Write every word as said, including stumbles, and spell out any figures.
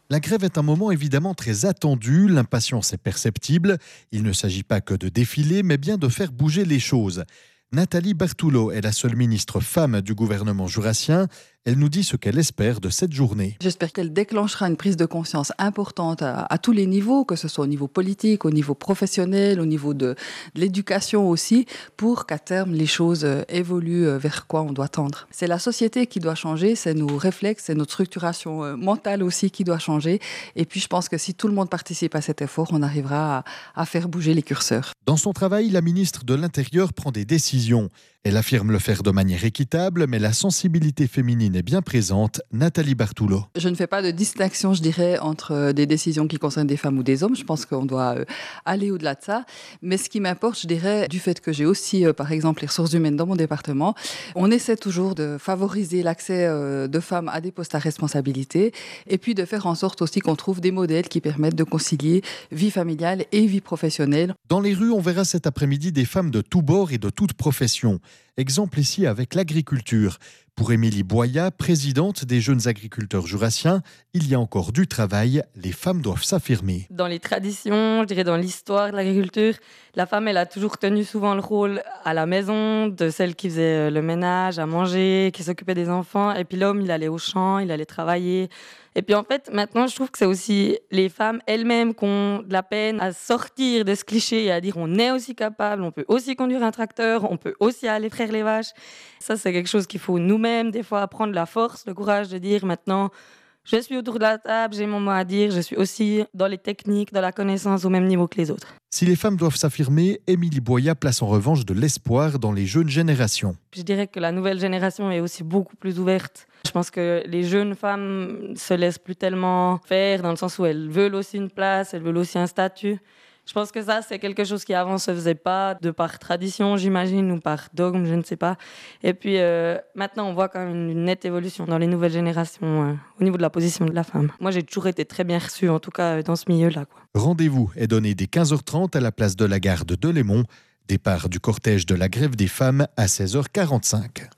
La grève est un moment évidemment très attendu, l'impatience est perceptible. Il ne s'agit pas que de défiler, mais bien de faire bouger les choses. Nathalie Berthoulot est la seule ministre femme du gouvernement jurassien. Elle nous dit ce qu'elle espère de cette journée. J'espère qu'elle déclenchera une prise de conscience importante à, à tous les niveaux, que ce soit au niveau politique, au niveau professionnel, au niveau de, de l'éducation aussi, pour qu'à terme les choses euh, évoluent euh, vers quoi on doit tendre. C'est la société qui doit changer, c'est nos réflexes, c'est notre structuration euh, mentale aussi qui doit changer. Et puis je pense que si tout le monde participe à cet effort, on arrivera à, à faire bouger les curseurs. Dans son travail, la ministre de l'Intérieur prend des décisions. Elle affirme le faire de manière équitable, mais la sensibilité féminine est bien présente. Nathalie Berthoulot. Je ne fais pas de distinction, je dirais, entre des décisions qui concernent des femmes ou des hommes. Je pense qu'on doit aller au-delà de ça. Mais ce qui m'importe, je dirais, du fait que j'ai aussi, par exemple, les ressources humaines dans mon département, on essaie toujours de favoriser l'accès de femmes à des postes à responsabilité et puis de faire en sorte aussi qu'on trouve des modèles qui permettent de concilier vie familiale et vie professionnelle. Dans les rues, on verra cet après-midi des femmes de tous bords et de toutes professions. Exemple ici avec l'agriculture. Pour Émilie Boya, présidente des jeunes agriculteurs jurassiens, il y a encore du travail, les femmes doivent s'affirmer. Dans les traditions, je dirais dans l'histoire de l'agriculture, la femme, elle a toujours tenu souvent le rôle à la maison, de celle qui faisait le ménage, à manger, qui s'occupait des enfants. Et puis l'homme, il allait au champ, il allait travailler. Et puis en fait, maintenant, je trouve que c'est aussi les femmes elles-mêmes qui ont de la peine à sortir de ce cliché et à dire on est aussi capable, on peut aussi conduire un tracteur, on peut aussi aller traire les vaches. Ça, c'est quelque chose qu'il faut nous-mêmes, des fois, prendre la force, le courage de dire maintenant, je suis autour de la table, j'ai mon mot à dire, je suis aussi dans les techniques, dans la connaissance au même niveau que les autres. Si les femmes doivent s'affirmer, Émilie Boya place en revanche de l'espoir dans les jeunes générations. Je dirais que la nouvelle génération est aussi beaucoup plus ouverte. Je pense que les jeunes femmes se laissent plus tellement faire, dans le sens où elles veulent aussi une place, elles veulent aussi un statut. Je pense que ça, c'est quelque chose qui avant ne se faisait pas, de par tradition, j'imagine, ou par dogme, je ne sais pas. Et puis euh, maintenant, on voit quand même une nette évolution dans les nouvelles générations euh, au niveau de la position de la femme. Moi, j'ai toujours été très bien reçue, en tout cas dans ce milieu-là, quoi. Rendez-vous est donné dès quinze heures trente à la place de la gare de Delémont. Départ du cortège de la grève des femmes à seize heures quarante-cinq.